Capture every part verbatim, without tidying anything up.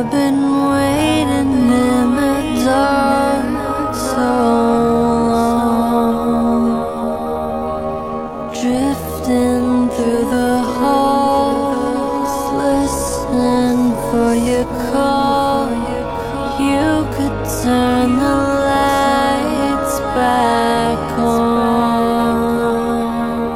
I've been waiting in the dark so long, drifting through the halls, listen for your call. You could turn the lights back on.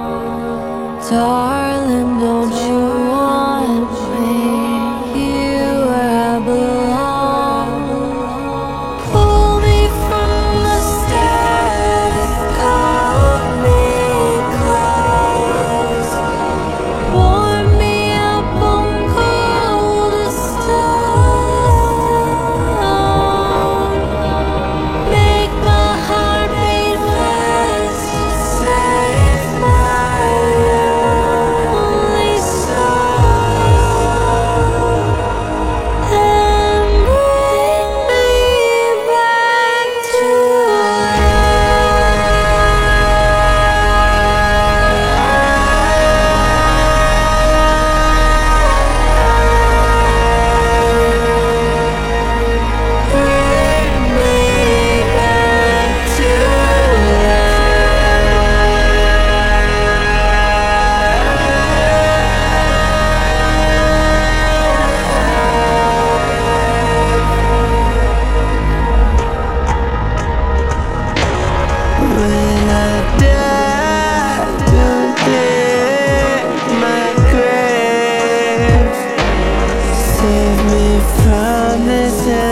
Darling, don't you want me here where I belong? Pull me from the stairs, call me close, warm me up on coldest stone, make my heart beat fast to save my only soul, and bring me back to Bring me back to When I die, don't dig my grave. Save me from this